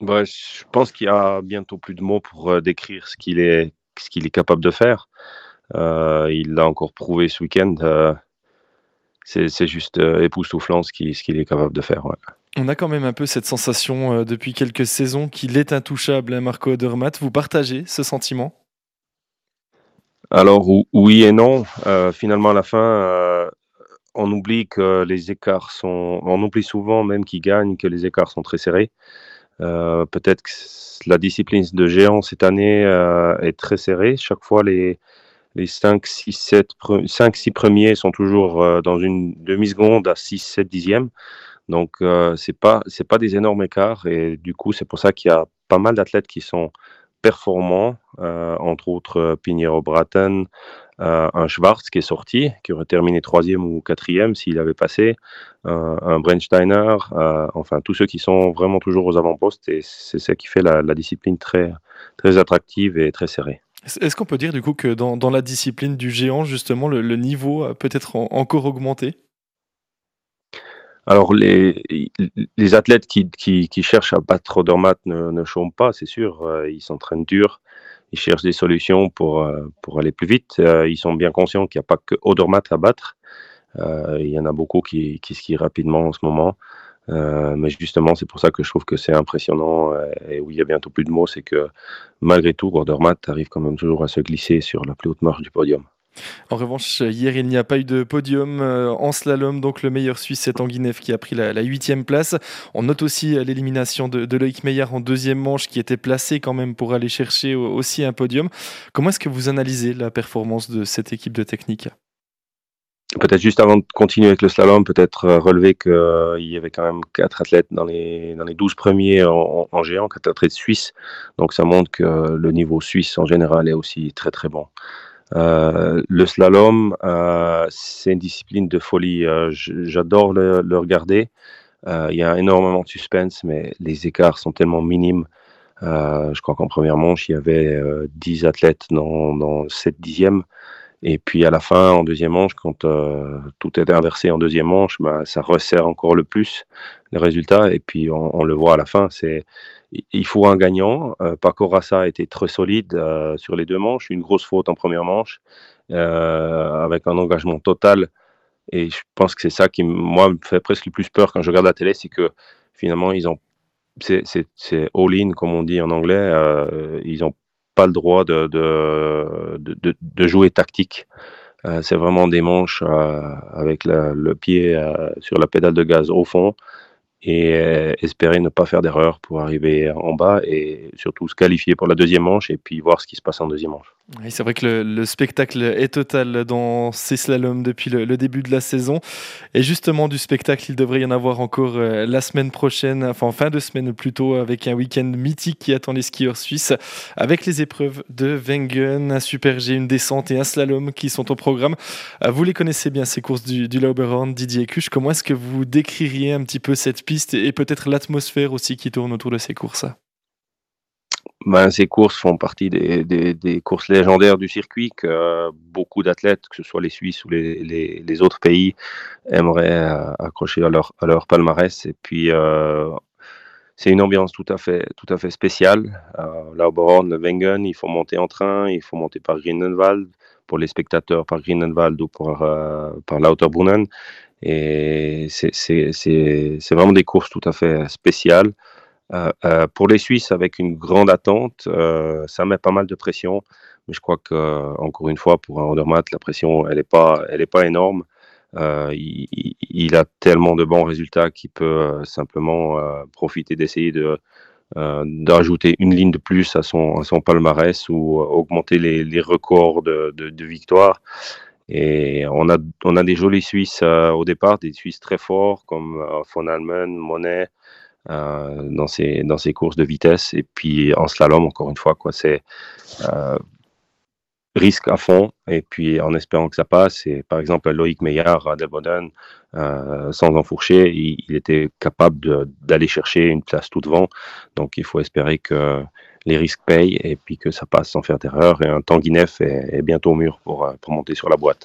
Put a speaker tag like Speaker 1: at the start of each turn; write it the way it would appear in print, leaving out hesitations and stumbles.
Speaker 1: Bah, je pense qu'il y a bientôt plus de mots pour, décrire ce qu'il est capable de faire. Il l'a encore prouvé ce week-end, c'est juste, époustouflant ce qu'il est capable de faire, ouais.
Speaker 2: On a quand même un peu cette sensation, depuis quelques saisons qu'il est intouchable, hein, Marco Odermatt. Vous partagez ce sentiment?
Speaker 1: Alors oui et non, finalement à la fin, on oublie que les écarts sont on oublie souvent même qu'il gagne, que les écarts sont très serrés. Peut-être que la discipline de géant cette année, est très serrée. Chaque fois les 5-6 premiers sont toujours, dans une demi-seconde à 6-7 dixièmes. Donc, c'est pas des énormes écarts et du coup, c'est pour ça qu'il y a pas mal d'athlètes qui sont performants, entre autres, Pinheiro Braathen, un Schwarz qui est sorti, qui aurait terminé troisième ou quatrième s'il avait passé, un Brennsteiner, enfin tous ceux qui sont vraiment toujours aux avant-postes et c'est ça qui fait la discipline très très attractive et très serrée.
Speaker 2: Est-ce qu'on peut dire du coup que dans la discipline du géant justement le niveau a peut-être encore augmenté?
Speaker 1: Alors les athlètes qui cherchent à battre Odermatt ne chôment pas, c'est sûr, ils s'entraînent dur, ils cherchent des solutions pour aller plus vite. Ils sont bien conscients qu'il n'y a pas que Odermatt à battre. Il y en a beaucoup qui skient rapidement en ce moment. Mais justement, c'est pour ça que je trouve que c'est impressionnant, et où il y a bientôt plus de mots, c'est que malgré tout, Odermatt arrive quand même toujours à se glisser sur la plus haute marche du podium.
Speaker 2: En revanche, hier, il n'y a pas eu de podium en slalom, donc le meilleur Suisse, c'est Tanguy Neff qui a pris la 8e place. On note aussi l'élimination de Loïc Meillard en deuxième manche, qui était placé quand même pour aller chercher aussi un podium. Comment est-ce que vous analysez la performance de cette équipe de technique?
Speaker 1: Peut-être juste avant de continuer avec le slalom, peut-être relever qu'il y avait quand même 4 athlètes dans les 12 premiers en géant, 4 athlètes suisses. Donc ça montre que le niveau suisse en général est aussi très très bon. Le slalom, c'est une discipline de folie. J'adore le regarder. Il y a énormément de suspense, mais les écarts sont tellement minimes. Je crois qu'en première manche, il y avait 10 athlètes dans 7 dixièmes. Et puis à la fin, en deuxième manche, quand tout est inversé en deuxième manche, bah, ça resserre encore le plus les résultats. Et puis on le voit à la fin, il faut un gagnant. Paco Rassa a été très solide sur les deux manches, une grosse faute en première manche, avec un engagement total. Et je pense que c'est ça qui, moi, me fait presque le plus peur quand je regarde la télé, c'est que finalement, c'est all-in, comme on dit en anglais. Ils n'ont pas le droit de jouer tactique. C'est vraiment des manches avec le pied sur la pédale de gaz au fond et espérer ne pas faire d'erreur pour arriver en bas et surtout se qualifier pour la deuxième manche et puis voir ce qui se passe en deuxième manche.
Speaker 2: Oui, c'est vrai que le spectacle est total dans ces slaloms depuis le début de la saison. Et justement, du spectacle, il devrait y en avoir encore la semaine prochaine, enfin en fin de semaine plutôt, avec un week-end mythique qui attend les skieurs suisses, avec les épreuves de Wengen, un super G, une descente et un slalom qui sont au programme. Vous les connaissez bien, ces courses du Lauberhorn, Didier Cuche. Comment est-ce que vous décririez un petit peu cette piste et peut-être l'atmosphère aussi qui tourne autour de ces courses?
Speaker 1: Ben, ces courses font partie des courses légendaires du circuit que beaucoup d'athlètes, que ce soit les Suisses ou les autres pays, aimeraient accrocher à leur palmarès. Et puis, c'est une ambiance tout à fait spéciale. Lauberhorn, le Wengen, il faut monter en train, il faut monter par Grindelwald, pour les spectateurs par Grindelwald ou par Lauterbrunnen. Et c'est vraiment des courses tout à fait spéciales. Pour les Suisses, avec une grande attente, ça met pas mal de pression. Mais je crois qu'encore une fois, pour un Andermatt, la pression, elle est pas énorme. Il a tellement de bons résultats qu'il peut simplement profiter d'essayer d'ajouter une ligne de plus à son palmarès ou augmenter les records de victoires. Et on a des jolis Suisses au départ, des Suisses très forts comme von Allmen, Monet, dans ces courses de vitesse. Et puis en slalom, encore une fois, quoi, c'est euh, risque à fond. Et puis en espérant que ça passe. Et par exemple, Loïc Meillard à Delboden, sans enfourcher, il était capable d'aller chercher une place tout devant. Donc il faut espérer que les risques payent et puis que ça passe sans faire d'erreur. Et un Tanguy Neff est bientôt au mur pour monter sur la boîte.